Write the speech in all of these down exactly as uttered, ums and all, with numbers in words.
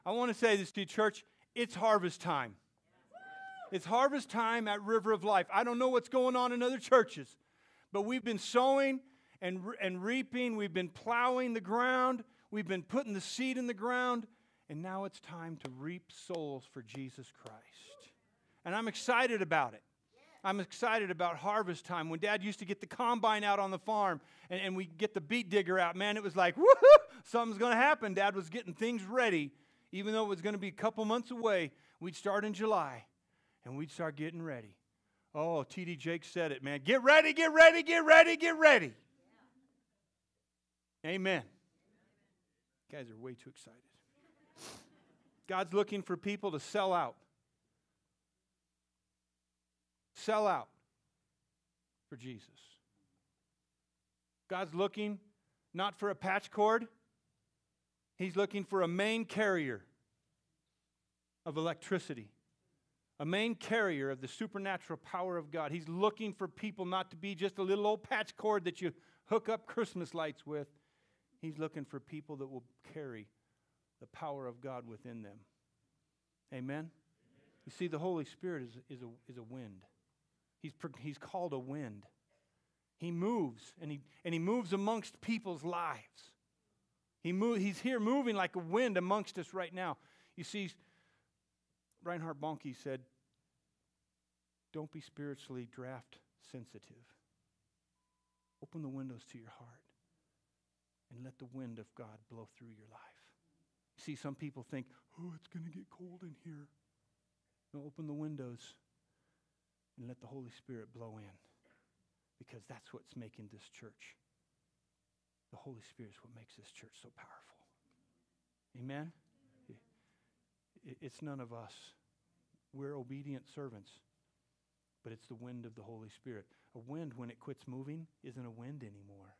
I want to say this to you, church. It's harvest time. It's harvest time at River of Life. I don't know what's going on in other churches, but we've been sowing and, and reaping. We've been plowing the ground. We've been putting the seed in the ground. And now it's time to reap souls for Jesus Christ. And I'm excited about it. I'm excited about harvest time. When Dad used to get the combine out on the farm and, and we get the beet digger out, man, it was like, woohoo, something's going to happen. Dad was getting things ready. Even though it was going to be a couple months away, we'd start in July and we'd start getting ready. Oh, T D Jake said it, man. Get ready, get ready, get ready, get ready. Yeah. Amen. You guys are way too excited. God's looking for people to sell out. Sell out for Jesus. God's looking not for a patch cord. He's looking for a main carrier of electricity. A main carrier of the supernatural power of God. He's looking for people not to be just a little old patch cord that you hook up Christmas lights with. He's looking for people that will carry the power of God within them. Amen? You see, the Holy Spirit is, is, a, is a wind. He's, he's called a wind. He moves, and he, and he moves amongst people's lives. He move, he's here moving like a wind amongst us right now. You see, Reinhard Bonnke said, don't be spiritually draft sensitive. Open the windows to your heart and let the wind of God blow through your life. You see, some people think, oh, it's going to get cold in here. No, open the windows and let the Holy Spirit blow in, because that's what's making this church. The Holy Spirit is what makes this church so powerful. Amen? It's none of us. We're obedient servants, but it's the wind of the Holy Spirit. A wind, when it quits moving, isn't a wind anymore.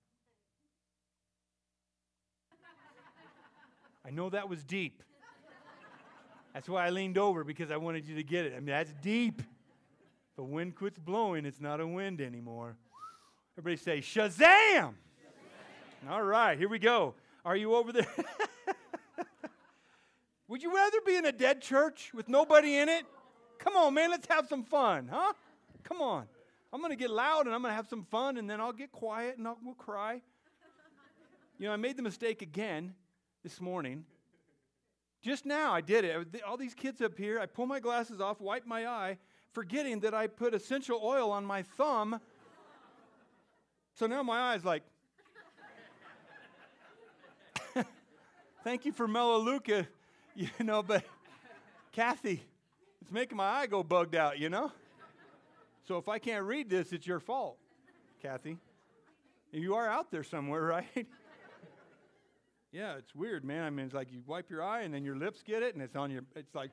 I know that was deep. That's why I leaned over, because I wanted you to get it. I mean, that's deep. If the wind quits blowing, it's not a wind anymore. Everybody say, Shazam! Shazam! All right, here we go. Are you over there? Would you rather be in a dead church with nobody in it? Come on, man, let's have some fun, huh? Come on. I'm going to get loud and I'm going to have some fun, and then I'll get quiet and I'll, we'll cry. You know, I made the mistake again this morning. Just now I did it. All these kids up here, I pull my glasses off, wipe my eye, forgetting that I put essential oil on my thumb. So now my eye's like, thank you for Melaleuca, you know, but Kathy, it's making my eye go bugged out, you know? So if I can't read this, it's your fault, Kathy. You are out there somewhere, right? Yeah, it's weird, man. I mean, it's like you wipe your eye and then your lips get it and it's on your, it's like,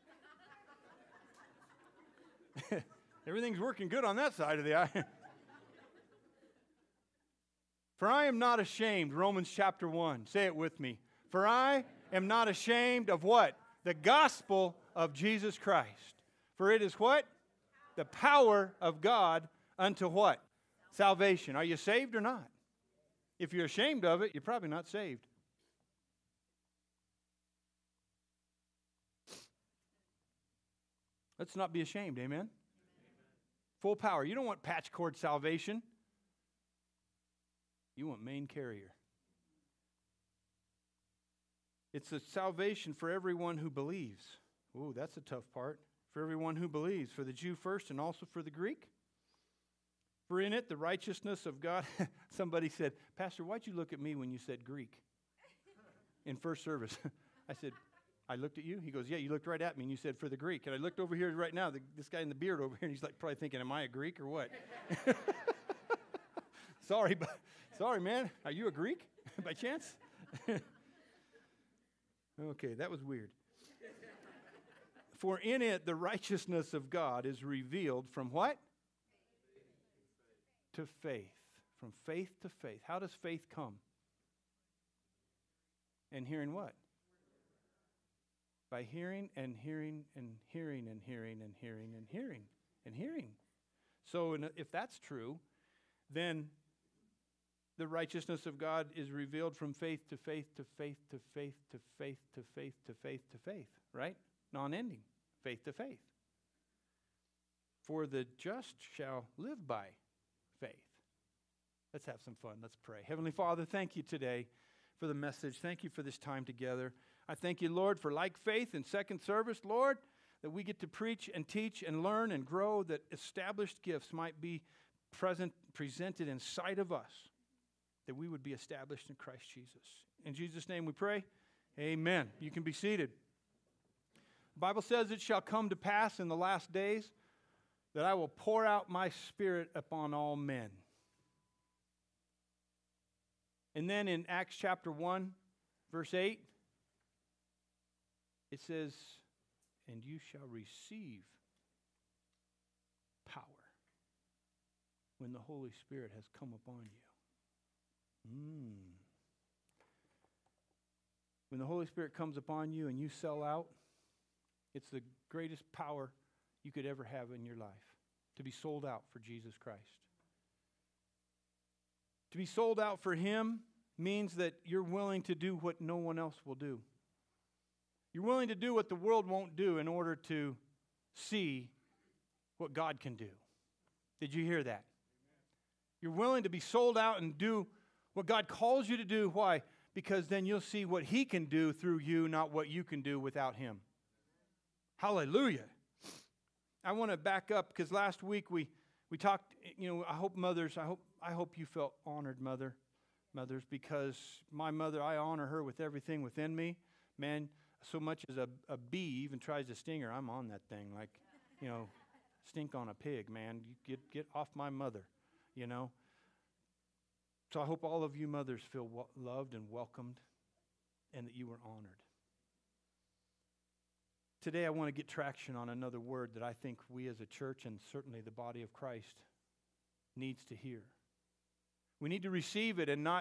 everything's working good on that side of the eye. For I am not ashamed, Romans chapter one. Say it with me. For I am not ashamed of what? The gospel of Jesus Christ. For it is what? The power of God unto what? Salvation. Are you saved or not? If you're ashamed of it, you're probably not saved. Let's not be ashamed, amen? Amen? Full power. You don't want patch cord salvation. You want main carrier. It's a salvation for everyone who believes. Ooh, that's a tough part. For everyone who believes. For the Jew first and also for the Greek. For in it the righteousness of God. Somebody said, Pastor, why'd you look at me when you said Greek in first service? I said, I looked at you. He goes, yeah, you looked right at me and you said for the Greek. And I looked over here right now, the, this guy in the beard over here, and he's like probably thinking, am I a Greek or what? Sorry, but sorry, man. Are you a Greek by chance? Okay, that was weird. For in it the righteousness of God is revealed from what? To faith. From faith to faith. How does faith come? And hearing what? By hearing and hearing and hearing and hearing and hearing and hearing and hearing. So in a, if that's true, then the righteousness of God is revealed from faith to faith to faith to faith to faith to faith to faith to faith, right? Non-ending, faith to faith. For the just shall live by faith. Let's have some fun. Let's pray. Heavenly Father, thank you today for the message. Thank you for this time together. I thank you, Lord, for like faith in second service, Lord, that we get to preach and teach and learn and grow, that established gifts might be present, presented in sight of us, that we would be established in Christ Jesus. In Jesus' name we pray. Amen. You can be seated. The Bible says, it shall come to pass in the last days that I will pour out my Spirit upon all men. And then in Acts chapter one, verse eight, it says, and you shall receive power when the Holy Spirit has come upon you. Mm. When the Holy Spirit comes upon you and you sell out, it's the greatest power you could ever have in your life, to be sold out for Jesus Christ. To be sold out for Him means that you're willing to do what no one else will do. You're willing to do what the world won't do in order to see what God can do. Did you hear that? You're willing to be sold out and do what God calls you to do. Why? Because then you'll see what He can do through you, not what you can do without Him. Hallelujah. I want to back up because last week we, we talked, you know, I hope mothers, I hope I hope you felt honored, mother, mothers, because my mother, I honor her with everything within me. Man, so much as a, a bee even tries to sting her, I'm on that thing like, you know, stink on a pig, man. You get, get off my mother, you know. So I hope all of you mothers feel w- loved and welcomed and that you were honored. Today I want to get traction on another word that I think we as a church and certainly the body of Christ needs to hear. We need to receive it and not,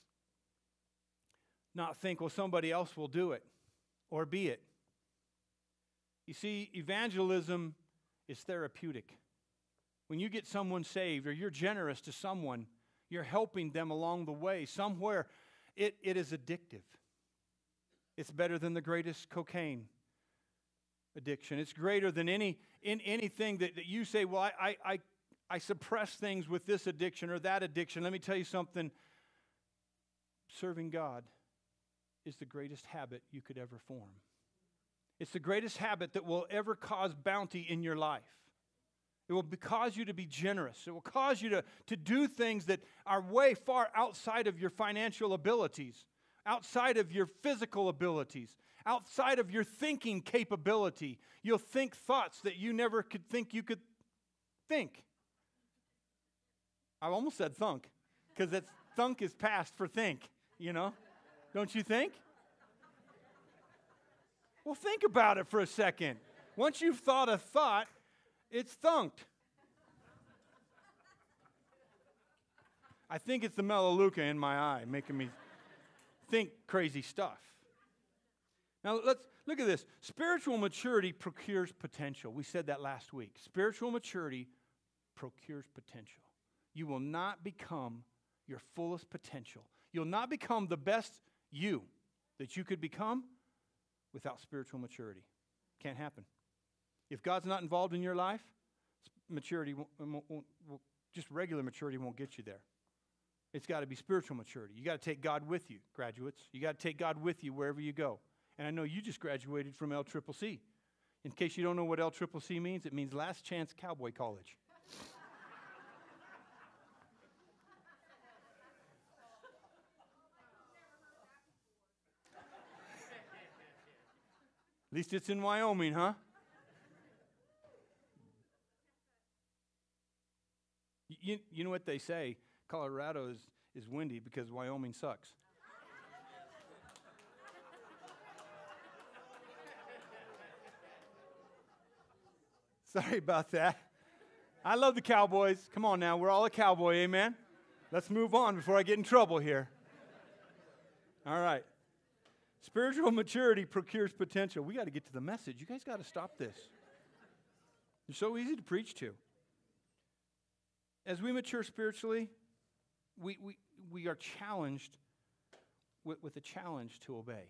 not think, well, somebody else will do it or be it. You see, evangelism is therapeutic. When you get someone saved or you're generous to someone, you're helping them along the way. Somewhere it, it is addictive. It's better than the greatest cocaine addiction. It's greater than any in anything that, that you say, well, I, I, I, I suppress things with this addiction or that addiction. Let me tell you something. Serving God is the greatest habit you could ever form. It's the greatest habit that will ever cause bounty in your life. It will be, cause you to be generous. It will cause you to, to do things that are way far outside of your financial abilities, outside of your physical abilities, outside of your thinking capability. You'll think thoughts that you never could think you could think. I almost said thunk, because that's thunk is past for think, you know? Don't you think? Well, think about it for a second. Once you've thought a thought, it's thunked. I think it's the Melaleuca in my eye making me think crazy stuff. Now, let's look at this. Spiritual maturity procures potential. We said that last week. Spiritual maturity procures potential. You will not become your fullest potential. You'll not become the best you that you could become without spiritual maturity. Can't happen. If God's not involved in your life, maturity, won't, won't, won't, just regular maturity won't get you there. It's got to be spiritual maturity. You got to take God with you, graduates. You got to take God with you wherever you go. And I know you just graduated from L C C C. In case you don't know what L C C C means, it means Last Chance Cowboy College. At least it's in Wyoming, huh? You, you know what they say? Colorado is, is windy because Wyoming sucks. Sorry about that. I love the Cowboys. Come on now, we're all a cowboy, amen? Let's move on before I get in trouble here. All right. Spiritual maturity procures potential. We got to get to the message. You guys got to stop this. You're so easy to preach to. As we mature spiritually, we, we, we are challenged with, with a challenge to obey.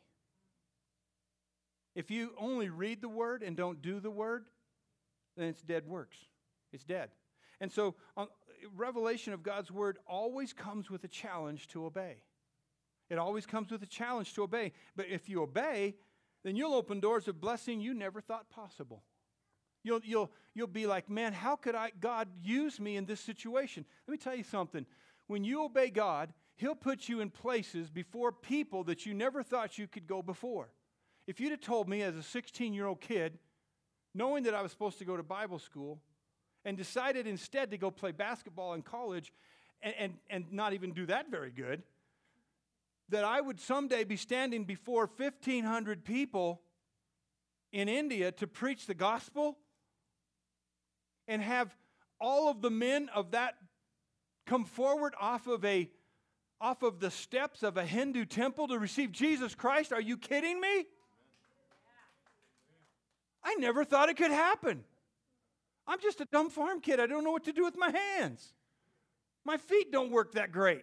If you only read the word and don't do the word, then it's dead works. It's dead. And so um, revelation of God's word always comes with a challenge to obey. It always comes with a challenge to obey. But if you obey, then you'll open doors of blessing you never thought possible. You'll, you'll, you'll be like, man, how could I, God use me in this situation? Let me tell you something. When you obey God, He'll put you in places before people that you never thought you could go before. If you'd have told me as a sixteen-year-old kid, knowing that I was supposed to go to Bible school, and decided instead to go play basketball in college and, and, and not even do that very good, that I would someday be standing before fifteen hundred people in India to preach the gospel and have all of the men of that come forward off of a off of the steps of a Hindu temple to receive Jesus Christ. Are you kidding me? I never thought it could happen. I'm just a dumb farm kid. I don't know what to do with my hands. My feet don't work that great.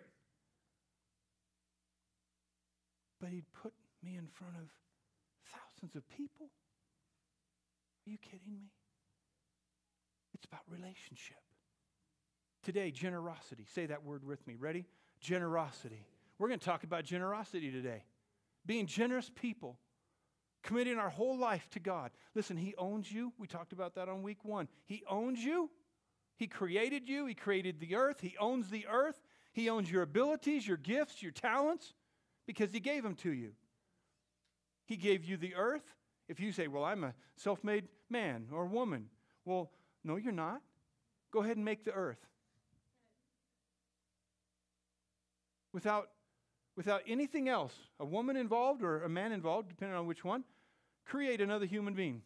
But He'd put me in front of thousands of people. Are you kidding me? It's about relationship. Today, generosity. Say that word with me. Ready? Generosity. We're going to talk about generosity today. Being generous people. Committing our whole life to God. Listen, He owns you. We talked about that on week one. He owns you. He created you. He created the earth. He owns the earth. He owns your abilities, your gifts, your talents, because He gave them to you. He gave you the earth. If you say, well, I'm a self-made man or woman. Well, no, you're not. Go ahead and make the earth. Without Without anything else, a woman involved or a man involved, depending on which one, create another human being.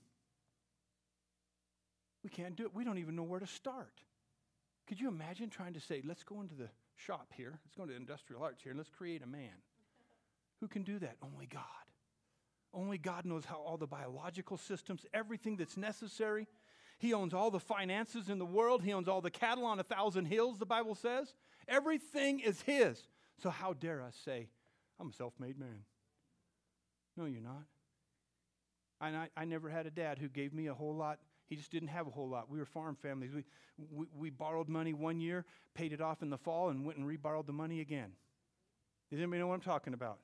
We can't do it. We don't even know where to start. Could you imagine trying to say, let's go into the shop here, let's go into industrial arts here, and let's create a man? Who can do that? Only God. Only God knows how all the biological systems, everything that's necessary. He owns all the finances in the world. He owns all the cattle on a thousand hills, the Bible says. Everything is His. So how dare us say, I'm a self-made man? No, you're not. And I, I never had a dad who gave me a whole lot. He just didn't have a whole lot. We were farm families. We, we, we borrowed money one year, paid it off in the fall, and went and re-borrowed the money again. Does anybody know what I'm talking about?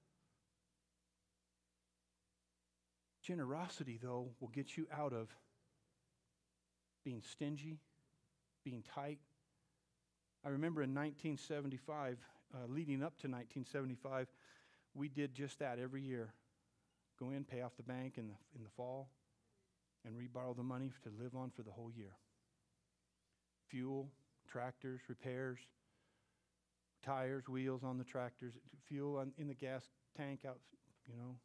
Generosity, though, will get you out of being stingy, being tight. I remember in nineteen seventy-five, uh, leading up to nineteen seventy-five, we did just that every year. Go in, pay off the bank in the, in the fall, and re-borrow the money to live on for the whole year. Fuel, tractors, repairs, tires, wheels on the tractors, fuel on, in the gas tank out, you know.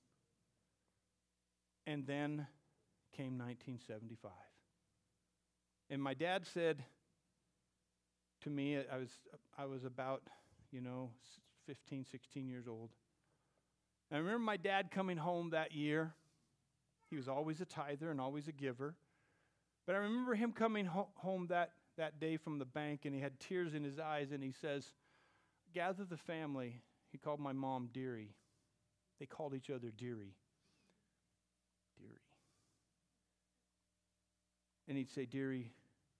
And then came nineteen seventy-five. And my dad said to me, I was I was about, you know, fifteen, sixteen years old. And I remember my dad coming home that year. He was always a tither and always a giver. But I remember him coming ho- home that, that day from the bank, and he had tears in his eyes, and he says, gather the family. He called my mom Dearie. They called each other Dearie. Dearie. And he'd say, Dearie,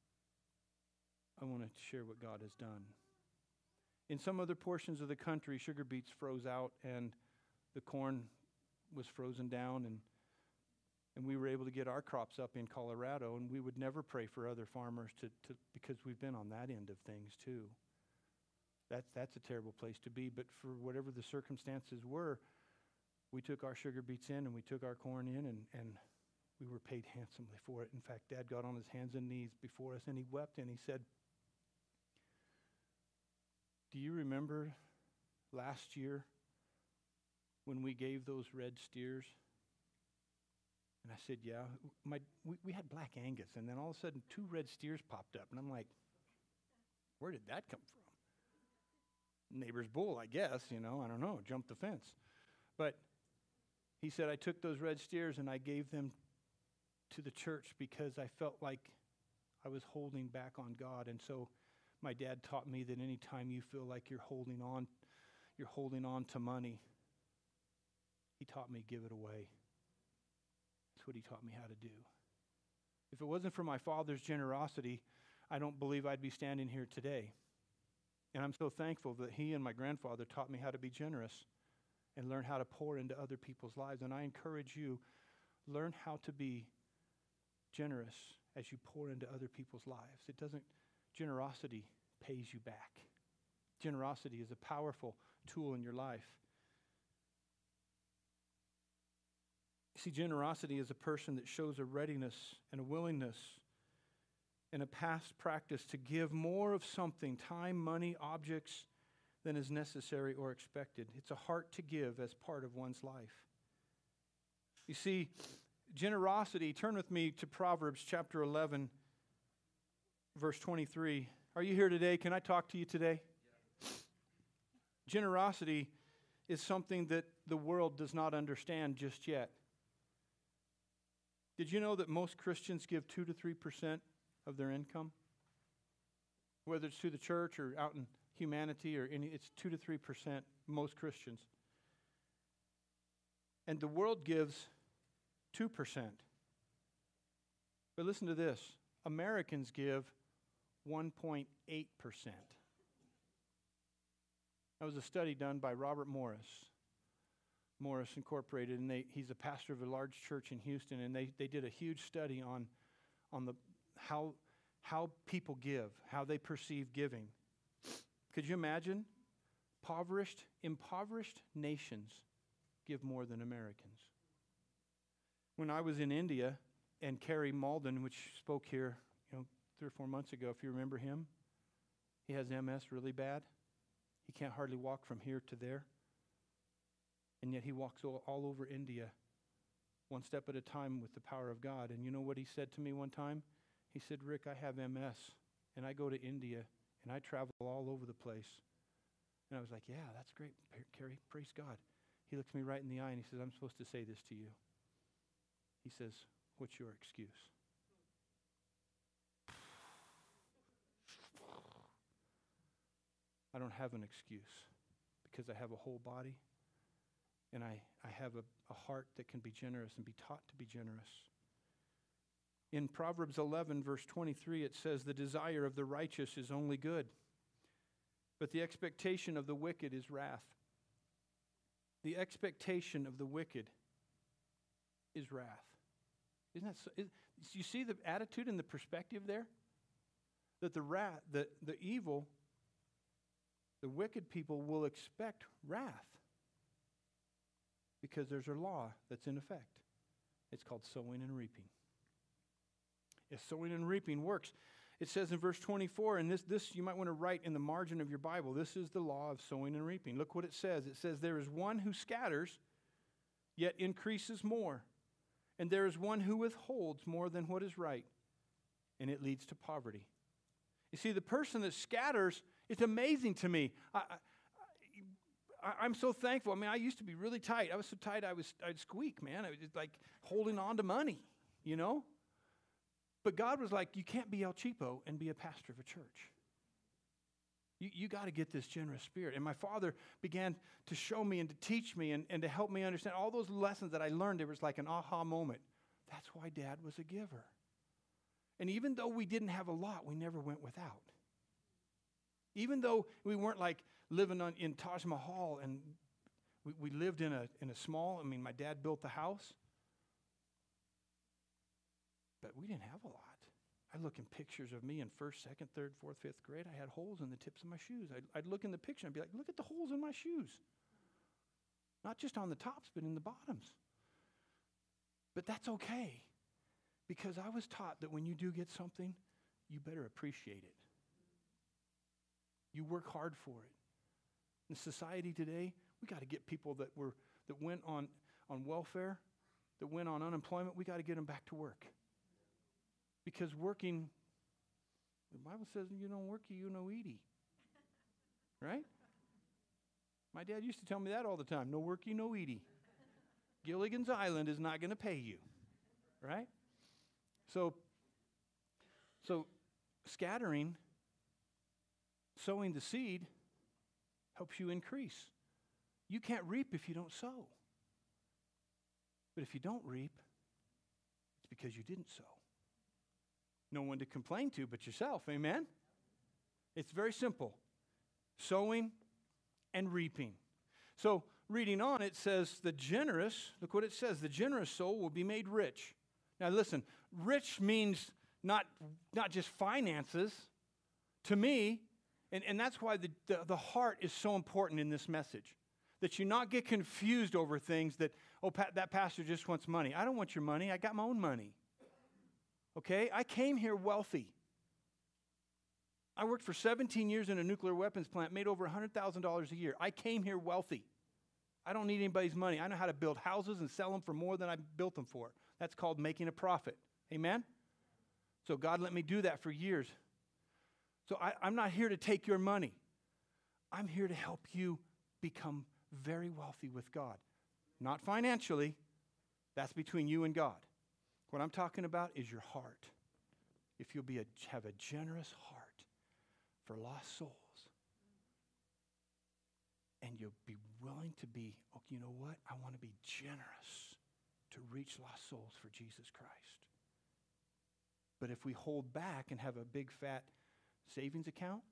I want to share what God has done. In some other portions of the country, sugar beets froze out, and the corn was frozen down, and and we were able to get our crops up in Colorado, and we would never pray for other farmers to, to because we've been on that end of things too. That's that's a terrible place to be, but for whatever the circumstances were, we took our sugar beets in and we took our corn in, and, and we were paid handsomely for it. In fact, Dad got on his hands and knees before us, and he wept, and he said, do you remember last year when we gave those red steers? And I said, yeah. My, we, we had black Angus, and then all of a sudden two red steers popped up, and I'm like, where did that come from? Neighbor's bull, I guess, you know, I don't know, jumped the fence. But he said, I took those red steers and I gave them to the church because I felt like I was holding back on God. And so My dad taught me that any time you feel like you're holding on, you're holding on to money, he taught me give it away. That's what he taught me how to do. If it wasn't for my father's generosity, I don't believe I'd be standing here today. And I'm so thankful that he and my grandfather taught me how to be generous and learn how to pour into other people's lives. And I encourage you, learn how to be generous as you pour into other people's lives. It doesn't, generosity pays you back. Generosity is a powerful tool in your life. See, generosity is a person that shows a readiness and a willingness and a past practice to give more of something, time, money, objects, than is necessary or expected. It's a heart to give as part of one's life. You see, generosity, turn with me to Proverbs chapter eleven, verse twenty-three. Are you here today? Can I talk to you today? Yeah. Generosity is something that the world does not understand just yet. Did you know that most Christians give two to three percent of their income? Whether it's to the church or out in humanity or any, it's two to three percent, most Christians. And the world gives two percent. But listen to this. Americans give one point eight percent. That was a study done by Robert Morris. Morris Incorporated, and they, he's a pastor of a large church in Houston, and they, they did a huge study on, on the how, how people give, how they perceive giving. Could you imagine? Impoverished, impoverished nations give more than Americans. When I was in India, and Kerry Malden, which spoke here, you know, three or four months ago, if you remember him, he has M S really bad. He can't hardly walk from here to there. And yet he walks all, all over India, one step at a time with the power of God. And you know what he said to me one time? He said, Rick, I have M S, and I go to India, and I travel all over the place. And I was like, yeah, that's great, Kerry. Praise God. He looks me right in the eye, and he says, I'm supposed to say this to you. He says, what's your excuse? I don't have an excuse because I have a whole body. And I, I have a, a heart that can be generous and be taught to be generous. In Proverbs eleven, verse twenty-three, it says, the desire of the righteous is only good, but the expectation of the wicked is wrath. The expectation of the wicked is wrath. Isn't that so? Is, you see the attitude and the perspective there? That the wrath, the, the evil, the wicked people will expect wrath. Because there's a law that's in effect. It's called sowing and reaping. If sowing and reaping works, it says in verse twenty-four, and this, this you might want to write in the margin of your Bible, this is the law of sowing and reaping. Look what it says. It says, there is one who scatters, yet increases more. And there is one who withholds more than what is right, and it leads to poverty. You see, the person that scatters, it's amazing to me. I, I, I'm so thankful. I mean, I used to be really tight. I was so tight, I was, I'd squeak, man. I was just like holding on to money, you know? But God was like, you can't be El Cheapo and be a pastor of a church. You, you got to get this generous spirit. And my father began to show me and to teach me and, and to help me understand all those lessons that I learned. It was like an aha moment. That's why Dad was a giver. And even though we didn't have a lot, we never went without. Even though we weren't like living on, in Taj Mahal and we, we lived in a, in a small, I mean, my dad built the house. But we didn't have a lot. I look in pictures of me in first, second, third, fourth, fifth grade. I had holes in the tips of my shoes. I'd, I'd look in the picture and I'd be like, look at the holes in my shoes. Not just on the tops, but in the bottoms. But that's okay. Because I was taught that when you do get something, you better appreciate it. You work hard for it. In society today, we got to get people that were that went on, on welfare, that went on unemployment, we got to get them back to work. Because working, the Bible says, you don't work, you no eaty. Right? My dad used to tell me that all the time. No worky, no eaty. Gilligan's Island is not going to pay you. Right? So, so scattering Sowing the seed helps you increase. You can't reap if you don't sow. But if you don't reap, it's because you didn't sow. No one to complain to but yourself, amen? It's very simple. Sowing and reaping. So, reading on, it says, the generous, look what it says, the generous soul will be made rich. Now listen, rich means not, not just finances. To me, and, and that's why the, the, the heart is so important in this message. That you not get confused over things that, oh, pa- that pastor just wants money. I don't want your money. I got my own money. Okay? I came here wealthy. I worked for seventeen years in a nuclear weapons plant, made over one hundred thousand dollars a year. I came here wealthy. I don't need anybody's money. I know how to build houses and sell them for more than I built them for. That's called making a profit. Amen? So God let me do that for years. So I, I'm not here to take your money. I'm here to help you become very wealthy with God. Not financially. That's between you and God. What I'm talking about is your heart. If you'll be a, have a generous heart for lost souls, and you'll be willing to be, oh, you know what? I want to be generous to reach lost souls for Jesus Christ. But if we hold back and have a big fat savings account,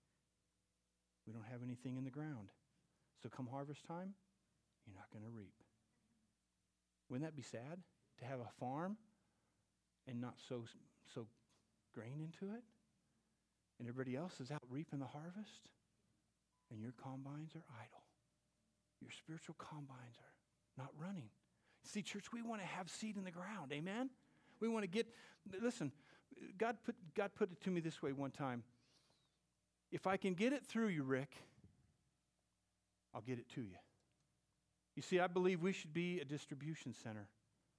we don't have anything in the ground. So come harvest time, you're not going to reap. Wouldn't that be sad to have a farm and not sow, sow grain into it? And everybody else is out reaping the harvest, and your combines are idle. Your spiritual combines are not running. See, church, we want to have seed in the ground. Amen? We want to get, listen, God put, God put it to me this way one time. If I can get it through you, Rick, I'll get it to you. You see, I believe we should be a distribution center.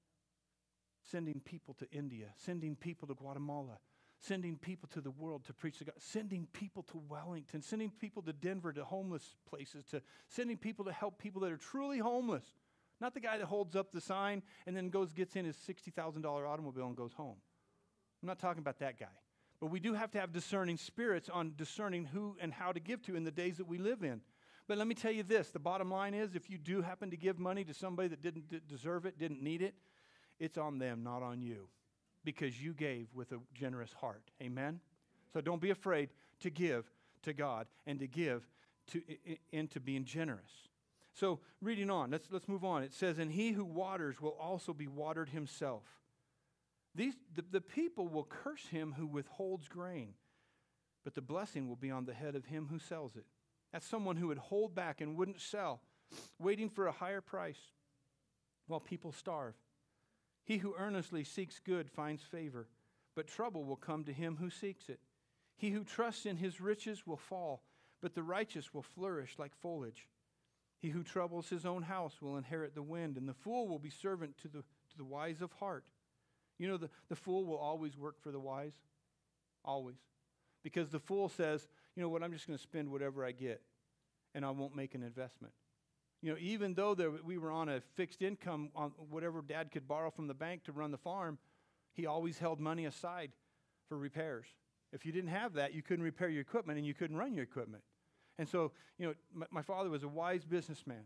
Sending people to India, sending people to Guatemala, sending people to the world to preach the gospel, sending people to Wellington, sending people to Denver to homeless places, to sending people to help people that are truly homeless. Not the guy that holds up the sign and then goes, gets in his sixty thousand dollars automobile and goes home. I'm not talking about that guy. But we do have to have discerning spirits on discerning who and how to give to in the days that we live in. But let me tell you this, the bottom line is if you do happen to give money to somebody that didn't d- deserve it, didn't need it, it's on them, not on you, because you gave with a generous heart. Amen? So don't be afraid to give to God and to give to I- into being generous. So reading on, let's, let's move on. It says, and he who waters will also be watered himself. These, the, the people will curse him who withholds grain, but the blessing will be on the head of him who sells it. That's someone who would hold back and wouldn't sell, waiting for a higher price while people starve. He who earnestly seeks good finds favor, but trouble will come to him who seeks it. He who trusts in his riches will fall, but the righteous will flourish like foliage. He who troubles his own house will inherit the wind, and the fool will be servant to the, to the wise of heart. You know, the, the fool will always work for the wise. Always. Because the fool says, you know what, I'm just going to spend whatever I get, and I won't make an investment. You know, even though there, we were on a fixed income on whatever Dad could borrow from the bank to run the farm, he always held money aside for repairs. If you didn't have that, you couldn't repair your equipment and you couldn't run your equipment. And so, you know, my, my father was a wise businessman.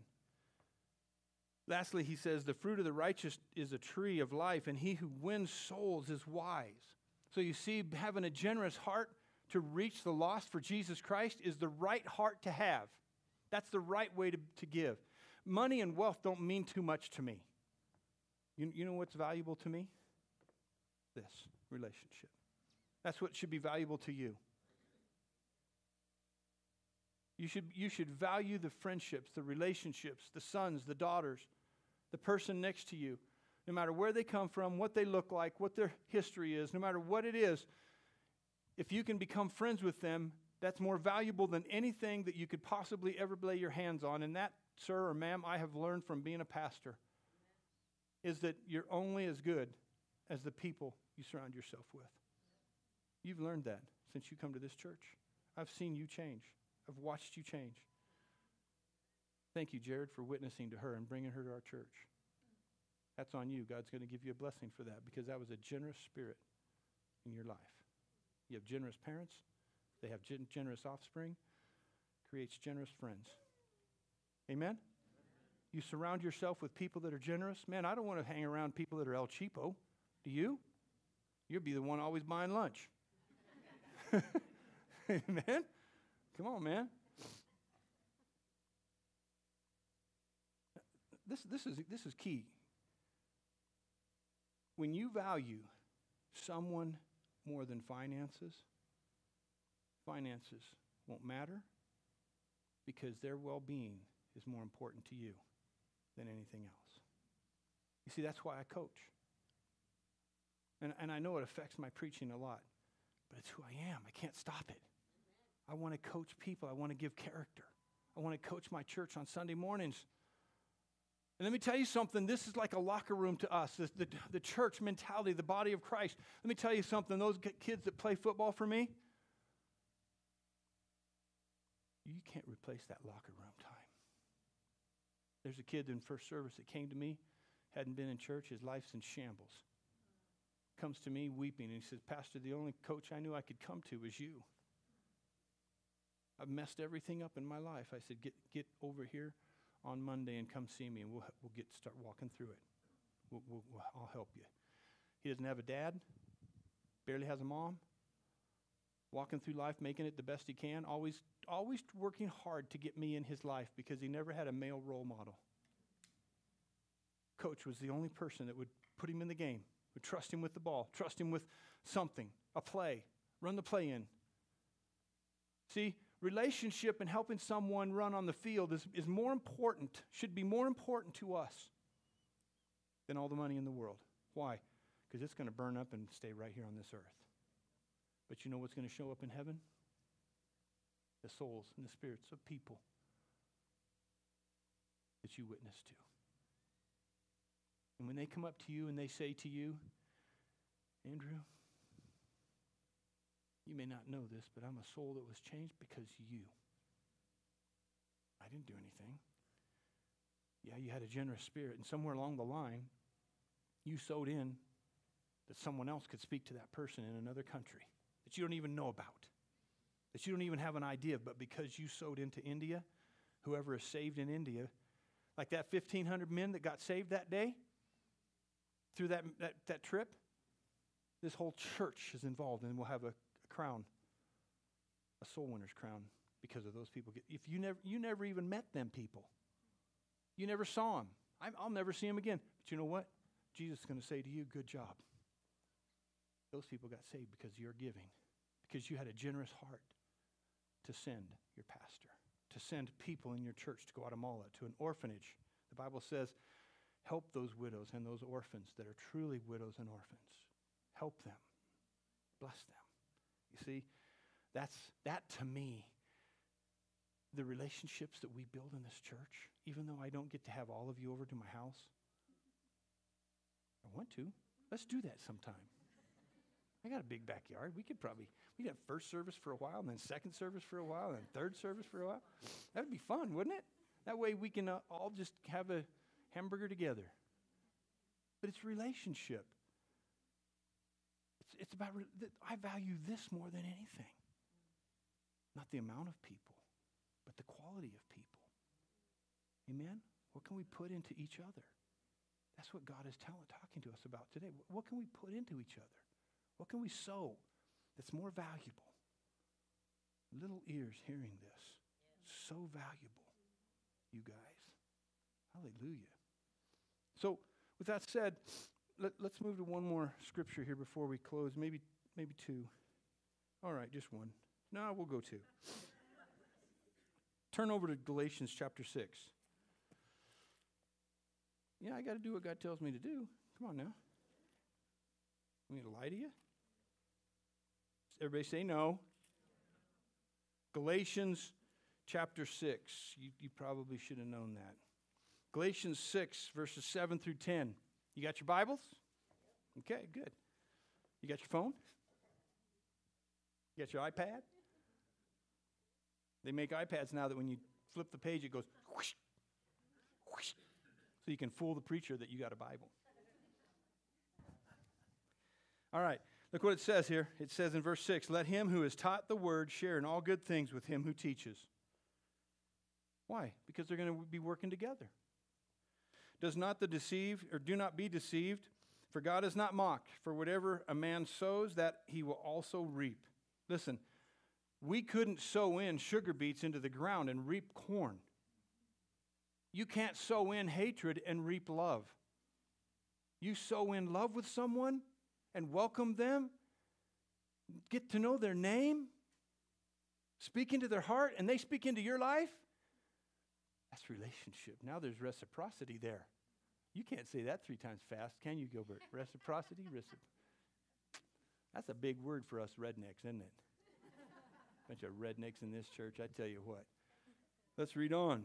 Lastly, he says, the fruit of the righteous is a tree of life, and he who wins souls is wise. So you see, having a generous heart to reach the lost for Jesus Christ is the right heart to have. That's the right way to, to give. Money and wealth don't mean too much to me. You, you know what's valuable to me? This relationship. That's what should be valuable to you. You should, you should value the friendships, the relationships, the sons, the daughters, the person next to you. No matter where they come from, what they look like, what their history is, no matter what it is, if you can become friends with them, that's more valuable than anything that you could possibly ever lay your hands on. And that, sir or ma'am, I have learned from being a pastor, is that you're only as good as the people you surround yourself with. You've learned that since you come to this church. I've seen you change. I've watched you change. Thank you, Jared, for witnessing to her and bringing her to our church. That's on you. God's going to give you a blessing for that because that was a generous spirit in your life. You have generous parents, They have gen- generous offspring, creates generous friends. Amen? You surround yourself with people that are generous. Man, I don't want to hang around people that are El Cheapo. Do you? You'll be the one always buying lunch. Amen? Come on, man. This, this, is, this is key. When you value someone more than finances, finances won't matter because their well-being is more important to you than anything else. You see, that's why I coach. And, and I know it affects my preaching a lot, but it's who I am. I can't stop it. I want to coach people. I want to give character. I want to coach my church on Sunday mornings. And let me tell you something. This is like a locker room to us, the, the, the church mentality, the body of Christ. Let me tell you something. Those kids that play football for me, you can't replace that locker room time. There's a kid in first service that came to me, hadn't been in church. His life's in shambles. Comes to me weeping, and he says, Pastor, the only coach I knew I could come to was you. I've messed everything up in my life. I said, get get over here on Monday and come see me, and we'll we'll get start walking through it. We'll, we'll, we'll, I'll help you. He doesn't have a dad, barely has a mom, walking through life, making it the best he can, always, always working hard to get me in his life because he never had a male role model. Coach was the only person that would put him in the game, would trust him with the ball, trust him with something, a play, run the play in. See, relationship and helping someone run on the field is, is more important, should be more important to us than all the money in the world. Why? Because it's going to burn up and stay right here on this earth. But you know what's going to show up in heaven? The souls and the spirits of people that you witness to. And when they come up to you and they say to you, Andrew, you may not know this, but I'm a soul that was changed because you. I didn't do anything. Yeah, you had a generous spirit, and somewhere along the line, you sowed in that someone else could speak to that person in another country that you don't even know about, that you don't even have an idea of, but because you sowed into India, whoever is saved in India, like that fifteen hundred men that got saved that day, through that, that, that trip, this whole church is involved, and we'll have a, a crown, a soul winner's crown, because of those people. If you never, you never even met them people. You never saw them. I, I'll never see them again. But you know what? Jesus is going to say to you, good job. Those people got saved because you're giving, because you had a generous heart to send your pastor, to send people in your church to Guatemala, to an orphanage. The Bible says, help those widows and those orphans that are truly widows and orphans. Help them. Bless them. You see, that's that to me, the relationships that we build in this church, even though I don't get to have all of you over to my house. I want to. Let's do that sometime. I got a big backyard. We could probably, we'd have first service for a while, and then second service for a while, and then third service for a while. That would be fun, wouldn't it? That way we can uh, all just have a hamburger together. But it's relationship. It's, it's about, re- th- I value this more than anything. Not the amount of people, but the quality of people. Amen? What can we put into each other? That's what God is telling, talking to us about today. What can we put into each other? What can we sow that's more valuable? Little ears hearing this. So valuable, you guys. Hallelujah. So, with that said, let, let's move to one more scripture here before we close. Maybe, maybe two. All right, just one. No, we'll go two. Turn over to Galatians chapter six. Yeah, I got to do what God tells me to do. Come on now. I'm going to lie to you? Everybody say no. Galatians chapter six. You, you probably should have known that. Galatians six, verses seven through ten. You got your Bibles? Okay, good. You got your phone? You got your iPad? They make iPads now that when you flip the page, it goes whoosh, whoosh, so you can fool the preacher that you got a Bible. All right, Look what it says here. It says in verse six, let him who is taught the word share in all good things with him who teaches. Why? Because they're going to be working together. Does not the deceive, or do not be deceived, for God is not mocked. For whatever a man sows, that he will also reap. Listen, we couldn't sow in sugar beets into the ground and reap corn. You can't sow in hatred and reap love. You sow in love with someone and welcome them, get to know their name, speak into their heart, and they speak into your life. That's relationship. Now there's reciprocity there. You can't say that three times fast, can you, Gilbert? Reciprocity? Recipro- That's a big word for us rednecks, isn't it? Bunch of rednecks in this church, I tell you what. Let's read on.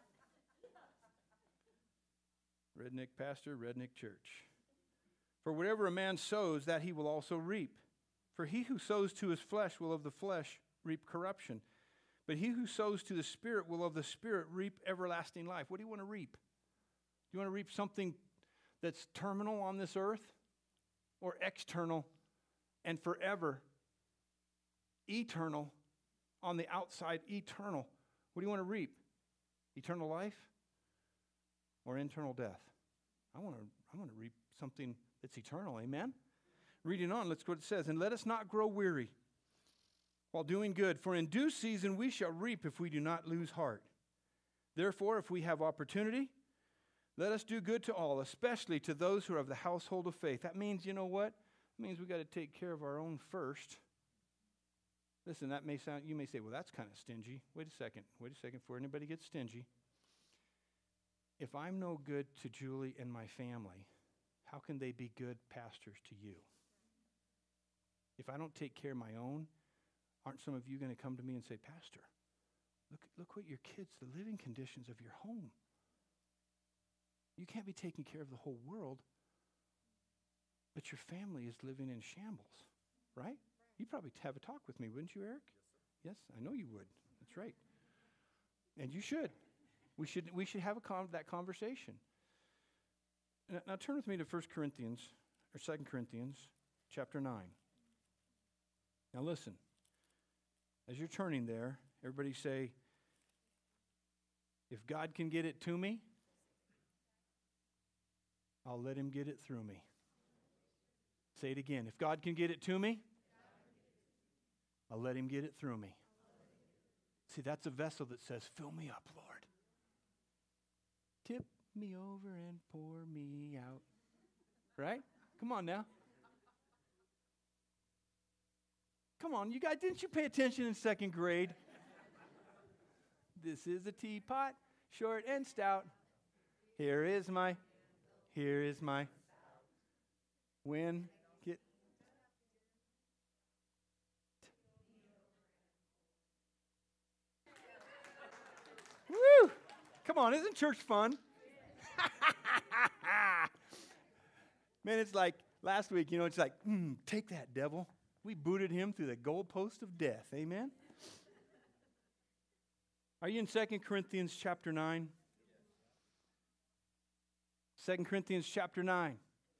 Redneck pastor, redneck church. For whatever a man sows, that he will also reap. For he who sows to his flesh will of the flesh reap corruption. But he who sows to the Spirit will of the Spirit reap everlasting life. What do you want to reap? Do you want to reap something that's terminal on this earth? Or external and forever? Eternal on the outside, eternal. What do you want to reap? Eternal life or internal death? I want to, I want to reap something that's eternal, amen? Reading on, let's go what it says. And let us not grow weary while doing good, for in due season we shall reap if we do not lose heart. Therefore, if we have opportunity, let us do good to all, especially to those who are of the household of faith. That means, you know what? It means we've got to take care of our own first. Listen, that may sound, you may say, well, that's kind of stingy. Wait a second. Wait a second before anybody gets stingy. If I'm no good to Julie and my family, how can they be good pastors to you? If I don't take care of my own, aren't some of you going to come to me and say, Pastor, look, look what your kids, the living conditions of your home. You can't be taking care of the whole world, but your family is living in shambles, right? You'd probably have a talk with me, wouldn't you, Eric? Yes, sir. Yes, I know you would. That's right. And you should. We should we should have a con- that conversation. Now, now turn with me to First Corinthians, or Second Corinthians, chapter nine. Now listen. As you're turning there, everybody say, if God can get it to me, I'll let him get it through me. Say it again. If God can get it to me, I'll let him get it through me. See, that's a vessel that says, fill me up, Lord. Tip me over and pour me out. Right? Come on now. Come on, you guys, didn't you pay attention in second grade? This is a teapot, short and stout. Here is my, here is my. When, get. Woo! Come on, isn't church fun? Man, it's like last week, you know, it's like, mm, take that, devil. We booted him through the goalpost of death. Amen? Are you in Second Corinthians chapter nine? Second Corinthians chapter nine.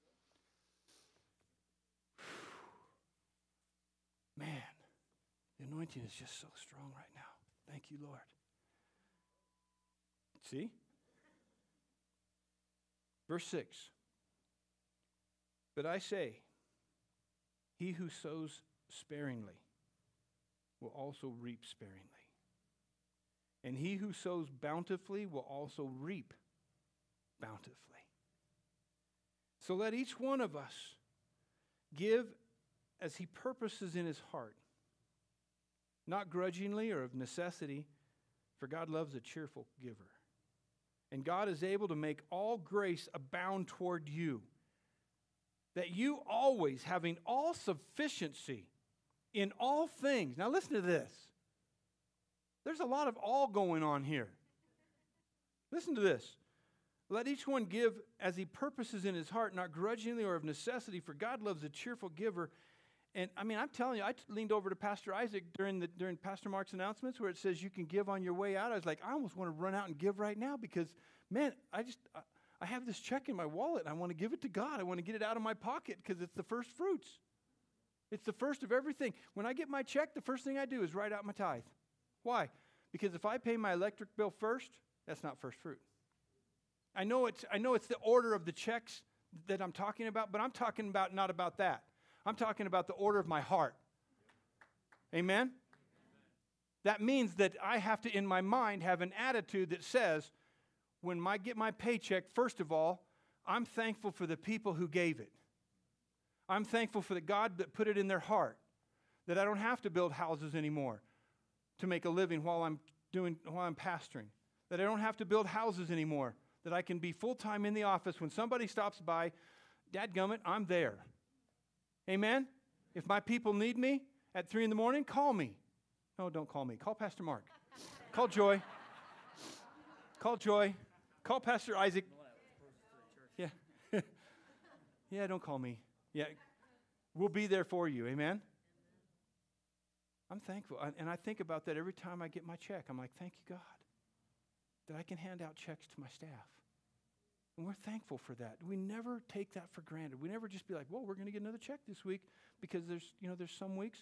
Man, the anointing is just so strong right now. Thank you, Lord. See? Verse six. But I say, he who sows sparingly will also reap sparingly. And he who sows bountifully will also reap bountifully. So let each one of us give as he purposes in his heart, not grudgingly or of necessity, for God loves a cheerful giver. And God is able to make all grace abound toward you, that you always, having all sufficiency in all things. Now listen to this. There's a lot of all going on here. Listen to this. Let each one give as he purposes in his heart, not grudgingly or of necessity, for God loves a cheerful giver. And I mean, I'm telling you, I t- leaned over to Pastor Isaac during the during Pastor Mark's announcements where it says you can give on your way out. I was like, I almost want to run out and give right now because, man, I just... I, I have this check in my wallet, and I want to give it to God. I want to get it out of my pocket because it's the first fruits. It's the first of everything. When I get my check, the first thing I do is write out my tithe. Why? Because if I pay my electric bill first, that's not first fruit. I know it's, I know it's the order of the checks that I'm talking about, but I'm talking about not about that. I'm talking about the order of my heart. Amen? That means that I have to, in my mind, have an attitude that says, when I get my paycheck, first of all, I'm thankful for the people who gave it. I'm thankful for the God that put it in their heart, that I don't have to build houses anymore to make a living while I'm doing while I'm pastoring, that I don't have to build houses anymore, that I can be full-time in the office. When somebody stops by, dadgummit, I'm there. Amen? If my people need me at three in the morning, call me. No, don't call me. Call Pastor Mark. Call Joy. Call Joy. Call Pastor Isaac. Yeah. Yeah, don't call me. Yeah, we'll be there for you. Amen? I'm thankful. And I think about that every time I get my check. I'm like, thank you, God, that I can hand out checks to my staff. And we're thankful for that. We never take that for granted. We never just be like, well, we're going to get another check this week, because there's, you know, there's some weeks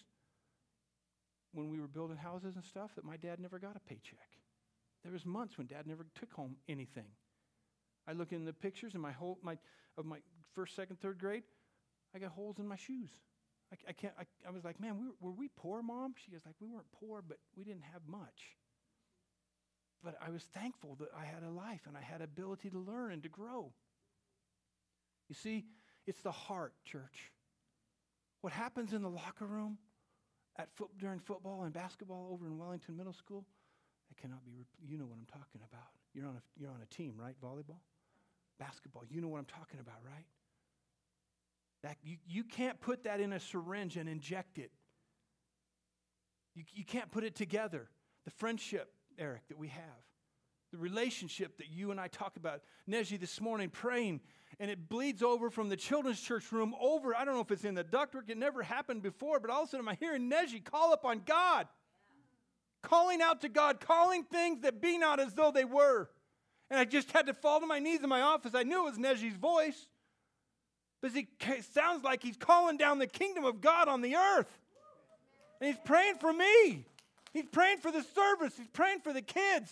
when we were building houses and stuff that my dad never got a paycheck. There was months when Dad never took home anything. I look in the pictures in my whole my of my first, second, third grade. I got holes in my shoes. I, I can't. I, I was like, man, we were, were we poor, Mom? She was like, we weren't poor, but we didn't have much. But I was thankful that I had a life and I had ability to learn and to grow. You see, it's the heart, church. What happens in the locker room at foot, during football and basketball over in Wellington Middle School, that cannot be. You know what I'm talking about. You're on a you're on a team, right? Volleyball, basketball. You know what I'm talking about, right? That you, you can't put that in a syringe and inject it. You, you can't put it together. The friendship, Eric, that we have. The relationship that you and I talk about. Neji this morning praying, and it bleeds over from the children's church room over. I don't know if it's in the ductwork. It never happened before, but all of a sudden I'm hearing Neji call upon God. Yeah. Calling out to God, calling things that be not as though they were. And I just had to fall to my knees in my office. I knew it was Neji's voice. Because it sounds like he's calling down the kingdom of God on the earth. And he's praying for me. He's praying for the service. He's praying for the kids.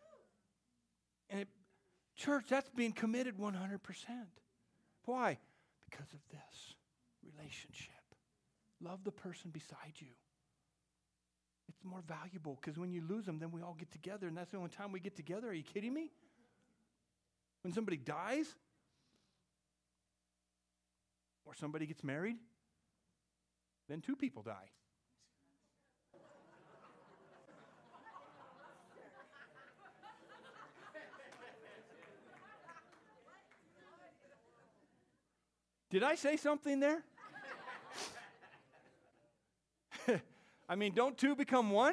And it, church, that's being committed one hundred percent. Why? Because of this relationship. Love the person beside you. It's more valuable, because when you lose them, then we all get together, and that's the only time we get together. Are you kidding me? When somebody dies, or somebody gets married, then two people die. Did I say something there? I mean, don't two become one?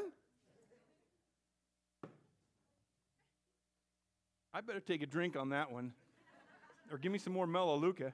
I better take a drink on that one. Or give me some more Melaleuca.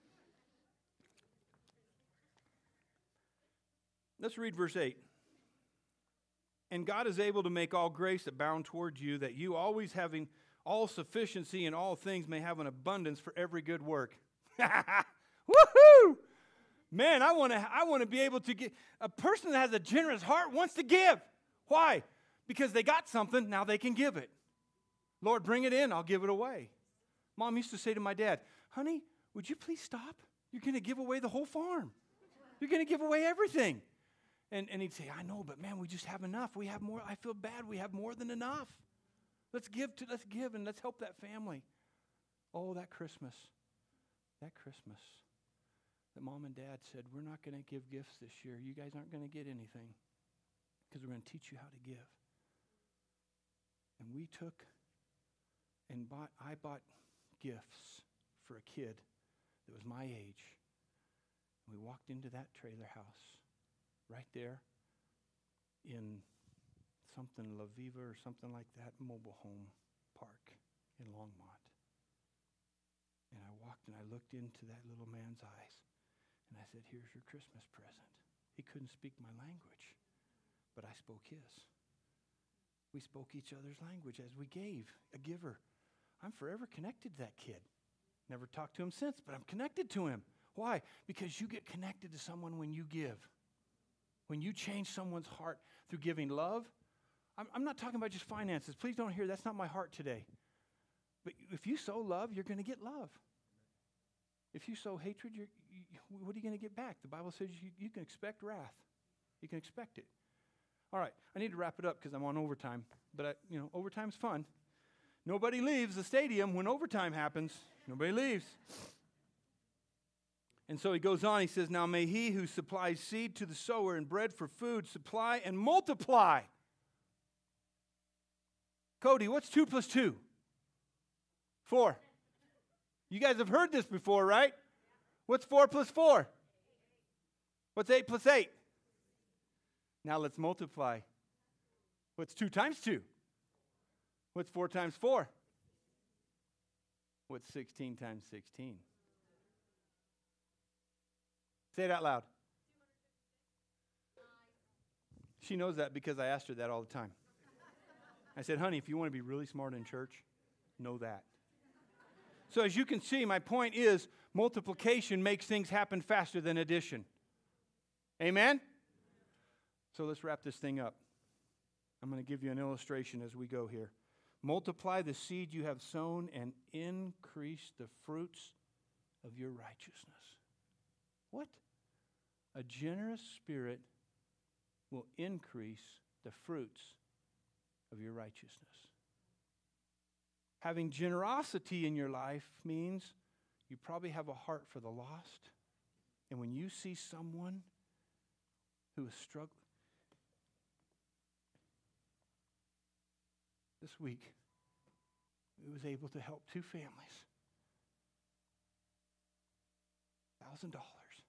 Let's read verse eight. And God is able to make all grace abound towards you, that you, always having all sufficiency in all things, may have an abundance for every good work. Woohoo! Man, I want to I want to be able to give. A person that has a generous heart wants to give. Why? Because they got something, now they can give it. Lord, bring it in, I'll give it away. Mom used to say to my dad, honey, would you please stop? You're going to give away the whole farm. You're going to give away everything. And, and he'd say, I know, but man, we just have enough. We have more. I feel bad. We have more than enough. Let's give to, let's give and let's help that family. Oh, that Christmas, that Christmas, that Mom and Dad said, we're not going to give gifts this year. You guys aren't going to get anything because we're going to teach you how to give. And we took and bought, I bought gifts for a kid that was my age. We walked into that trailer house right there in something La Viva or something like that, mobile home park in Longmont. And I walked and I looked into that little man's eyes. And I said, here's your Christmas present. He couldn't speak my language, but I spoke his. We spoke each other's language as we gave, a giver. I'm forever connected to that kid. Never talked to him since, but I'm connected to him. Why? Because you get connected to someone when you give. When you change someone's heart through giving love. I'm, I'm not talking about just finances. Please don't hear, that's not my heart today. But if you sow love, you're going to get love. If you sow hatred, you're, you, what are you going to get back? The Bible says you, you can expect wrath. You can expect it. All right, I need to wrap it up because I'm on overtime. But, I, you know, overtime's fun. Nobody leaves the stadium when overtime happens. Nobody leaves. And so he goes on, he says, now may he who supplies seed to the sower and bread for food supply and multiply. Cody, what's two plus two? Four. You guys have heard this before, right? What's four plus four? What's eight plus eight? Now let's multiply. What's two times two? What's four times four? What's sixteen times sixteen? Say it out loud. She knows that because I asked her that all the time. I said, honey, if you want to be really smart in church, know that. So as you can see, my point is multiplication makes things happen faster than addition. Amen? So let's wrap this thing up. I'm going to give you an illustration as we go here. Multiply the seed you have sown and increase the fruits of your righteousness. What? A generous spirit will increase the fruits of your righteousness. Having generosity in your life means you probably have a heart for the lost. And when you see someone who is struggling, this week, we was able to help two families. one thousand dollars.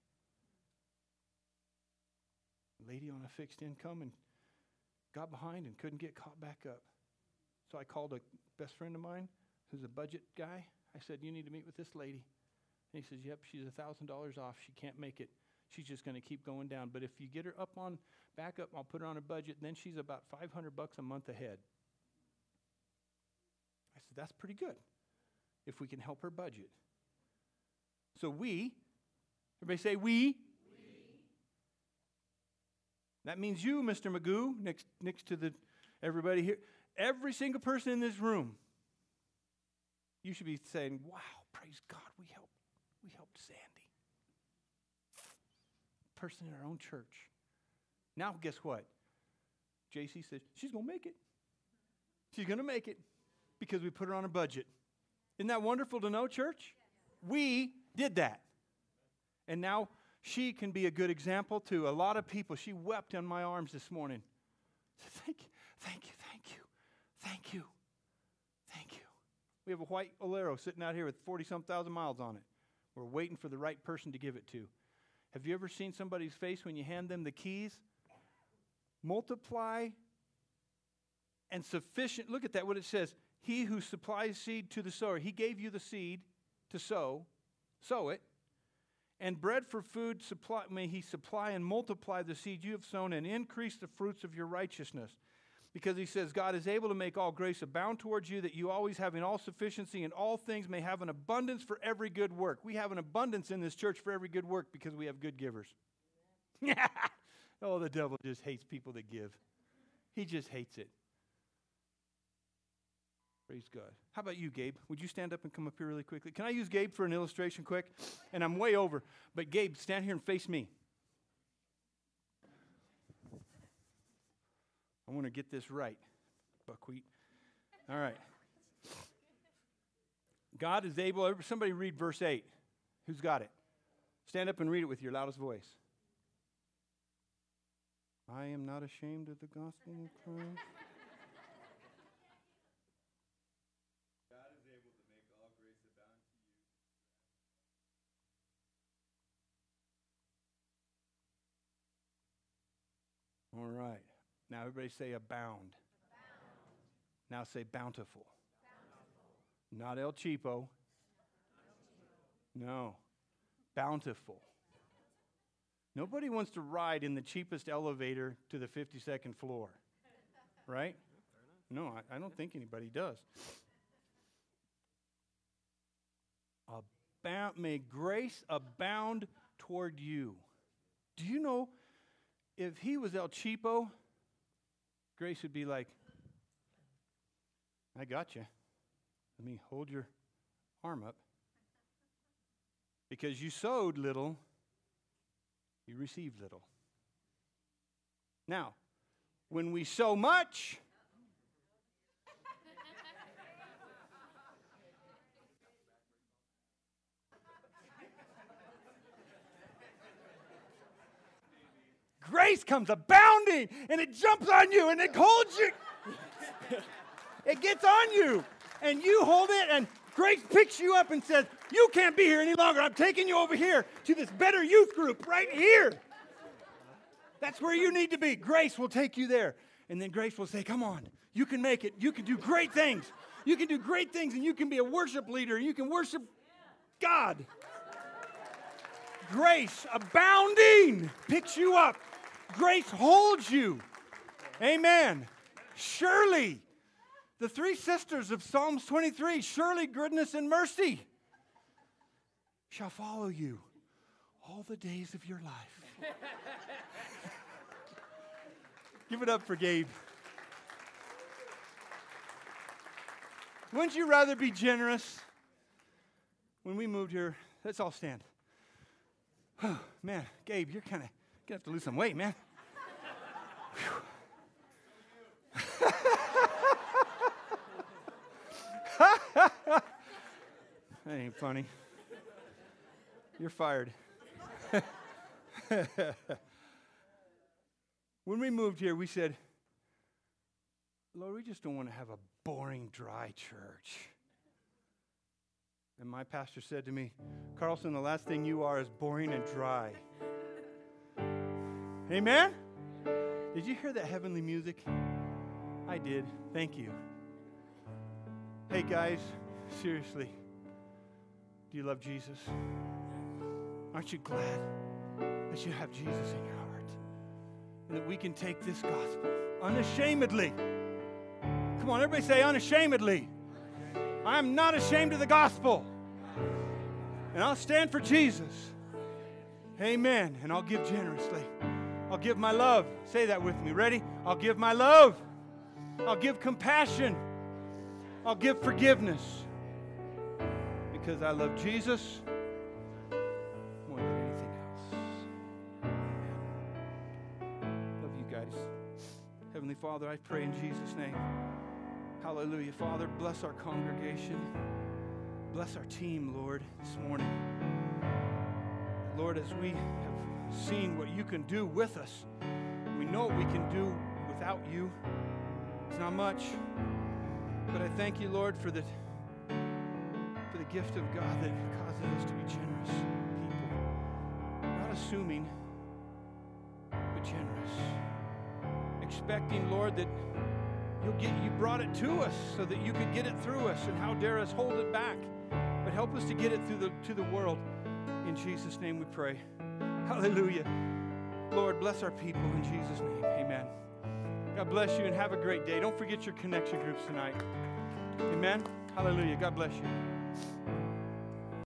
A lady on a fixed income and got behind and couldn't get caught back up. So I called a best friend of mine who's a budget guy. I said, you need to meet with this lady. And he says, yep, she's one thousand dollars off. She can't make it. She's just going to keep going down. But if you get her up on, back up, I'll put her on a budget. And then she's about five hundred bucks a month ahead. I said, that's pretty good if we can help her budget. So we, everybody say we. we. That means you, Mister Magoo, next, next to the everybody here. Every single person in this room, you should be saying, wow, praise God, we helped, we helped Sandy. Person in our own church. Now, guess what? J C says, she's going to make it. She's going to make it because we put her on a budget. Isn't that wonderful to know, church? We did that. And now she can be a good example to a lot of people. She wept in my arms this morning. Said, thank you, thank you, thank you, thank you, thank you. We have a white Olero sitting out here with forty-some thousand miles on it. We're waiting for the right person to give it to. Have you ever seen somebody's face when you hand them the keys? Multiply and sufficient. Look at that, what it says. He who supplies seed to the sower. He gave you the seed to sow. Sow it. And bread for food, supply, may he supply and multiply the seed you have sown and increase the fruits of your righteousness. Because he says, God is able to make all grace abound towards you, that you always having all sufficiency in all things may have an abundance for every good work. We have an abundance in this church for every good work because we have good givers. Oh, the devil just hates people that give. He just hates it. Praise God. How about you, Gabe? Would you stand up and come up here really quickly? Can I use Gabe for an illustration quick? And I'm way over. But Gabe, stand here and face me. I want to get this right, buckwheat. All right. God is able. Somebody read verse eight. Who's got it? Stand up and read it with your loudest voice. I am not ashamed of the gospel of Christ. God is able to make all grace abound to you. All right. Now everybody say abound. abound. Now say bountiful. bountiful. Not El Cheapo. No. Bountiful. Nobody wants to ride in the cheapest elevator to the fifty-second floor. Right? No, I, I don't think anybody does. abound, may grace abound toward you. Do you know if he was El Cheapo, grace would be like, I got you. Let me hold your arm up. Because you sowed little, you received little. Now, when we sow much, grace comes abounding, and it jumps on you, and it holds you. It gets on you, and you hold it, and grace picks you up and says, you can't be here any longer. I'm taking you over here to this better youth group right here. That's where you need to be. Grace will take you there. And then grace will say, come on, you can make it. You can do great things. You can do great things, and you can be a worship leader. You can worship God. Grace abounding picks you up. Grace holds you. Amen. Surely, the three sisters of Psalms twenty-three, surely goodness and mercy shall follow you all the days of your life. Give it up for Gabe. Wouldn't you rather be generous? When we moved here, let's all stand. Oh, man, Gabe, you're kind of going to have to lose some weight, man. That ain't funny. You're fired. When we moved here, we said, Lord, we just don't want to have a boring, dry church. And my pastor said to me, Carlson, the last thing you are is boring and dry. Amen? Did you hear that heavenly music? I did. Thank you. Hey, guys, seriously, do you love Jesus? Aren't you glad that you have Jesus in your heart? And that we can take this gospel unashamedly. Come on, everybody say unashamedly. I am not ashamed of the gospel. And I'll stand for Jesus. Amen. And I'll give generously. I'll give my love. Say that with me. Ready? I'll give my love. I'll give compassion. I'll give forgiveness. Because I love Jesus more than anything else. Amen. Love you guys. Heavenly Father, I pray in Jesus' name. Hallelujah. Father, bless our congregation. Bless our team, Lord, this morning. Lord, as we have seen what you can do with us, we know what we can do without you. It's not much. But I thank you, Lord, for the, for the gift of God that causes us to be generous people. Not assuming, but generous. Expecting, Lord, that You'll get, you brought it to us so that you could get it through us, and how dare us hold it back. But help us to get it through the, to the world. In Jesus' name we pray. Hallelujah. Lord, bless our people in Jesus' name. Amen. God bless you and have a great day. Don't forget your connection groups tonight. Amen. Hallelujah. God bless you.